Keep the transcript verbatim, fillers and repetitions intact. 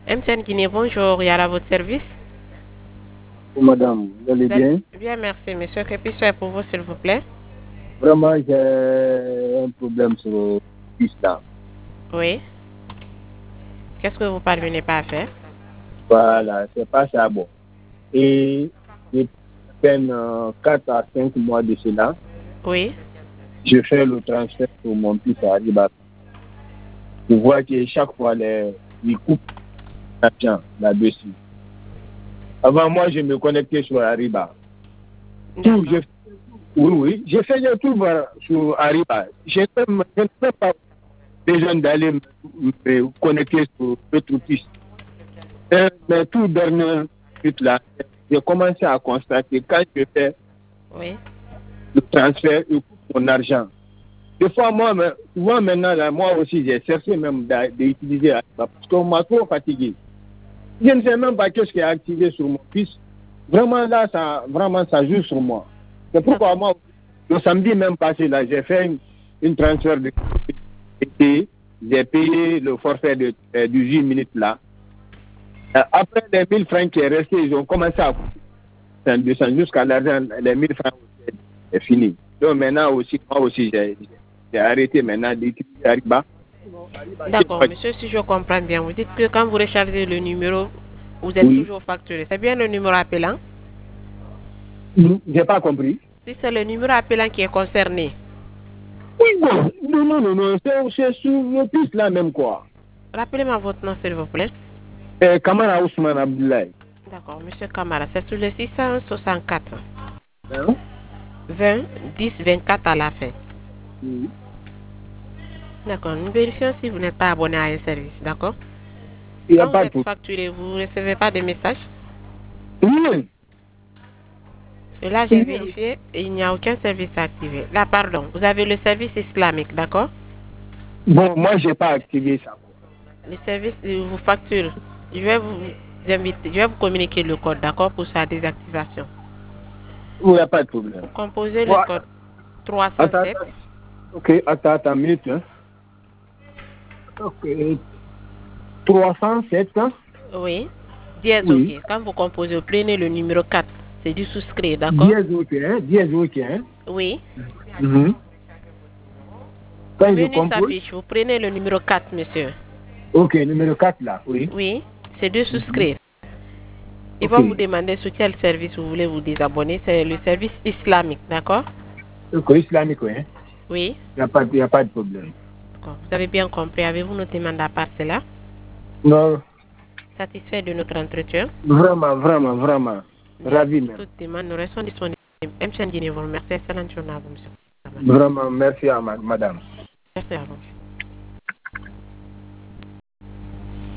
M T N Guinée, bonjour, il y a à votre service. Madame, vous allez bien? Bien, merci, monsieur. Que puis-je faire pour vous, s'il vous plaît? Vraiment, j'ai un problème sur le fils là. Oui. Qu'est-ce que vous parvenez pas à faire? Voilà, c'est pas ça bon. Et depuis à peine euh, quatre à cinq mois de cela, Oui. je fais le transfert pour mon fils à Ariba. Je vois que chaque fois, les, ils coupent l'argent là-dessus. Avant moi, je me connectais sur Ariba. Tout, je, oui, oui, j'ai fait le tout voilà, sur Ariba. Je n'ai même pas besoin d'aller me, me connecter sur notre fils. Euh, mais tout dernier minute là, j'ai commencé à constater quand je fais Oui. le transfert, je coupe mon argent. Des fois, moi, mais, souvent maintenant, là, moi aussi, j'ai cherché même d'utiliser parce qu'on m'a trop fatigué. Je ne sais même pas qu'est-ce qui est activé sur mon fils. Vraiment, là, ça, vraiment, ça joue sur moi. C'est pourquoi moi, le samedi même passé, là, j'ai fait une, une transfert de et j'ai payé le forfait de, euh, du huit minutes là. Après les mille francs qui est resté, ils ont commencé à couper descendre jusqu'à l'argent, les mille francs c'est fini. Donc maintenant aussi, moi aussi, j'ai arrêté maintenant d'utiliser Ariba. D'accord, monsieur, si je comprends bien, vous dites que quand vous rechargez le numéro, vous êtes Oui. toujours facturé. C'est bien le numéro appelant? J'ai pas compris. Si c'est le numéro appelant qui est concerné. Oui, bon. Non, non, non, non. C'est sur le plus là même quoi. Rappelez-moi votre nom, s'il vous plaît. Euh, Kamara Ousmane Abdoulaye. D'accord, monsieur Kamara, c'est sur le six cent soixante-quatre. Hein? vingt, dix, vingt-quatre à la fin. Oui. D'accord, nous vérifions si vous n'êtes pas abonné à un service, d'accord? Il n'y a Quand vous pas de êtes problème. facturé, vous ne recevez pas de message? Oui. Et là, j'ai vérifié et il n'y a aucun service activé. Là, pardon, vous avez le service islamique, d'accord? Bon, moi, je n'ai pas activé ça. Le service euh, vous facture. Je vais vous inviter, je vais vous communiquer le code, d'accord, pour sa désactivation. Il n'y a pas de problème. Vous composez Bon, le code trois cent attends, sept. attends. Ok, attends, attends, une minute. Hein. Ok. trois cent sept. Hein? Oui. Dièse, Oui. ok. Quand vous composez, vous prenez le numéro quatre. C'est du souscrit, d'accord? Dièse, ok. Hein? Dièse, ok. Hein? Oui. Mhm. Quand je Menu compose. s'affiche. Vous prenez le numéro quatre, monsieur. Ok, numéro quatre là, oui. Oui. C'est de souscrire. Ils Ok. vont vous demander sur quel service vous voulez vous désabonner. C'est le service islamique, d'accord? Ok, islamique, oui. Hein? Oui. Il n'y a, pas- y a pas de problème. D'accord. Vous avez bien compris. Avez-vous noté mandat par cela? Non, Satisfait de notre entretien? vraiment, vraiment, vraiment. Ravi même. Toute demande, nous restons disponibles. M. Guinée vous remercie. Excellente journée à vous, monsieur. Vraiment, merci à ma- madame. Merci à vous.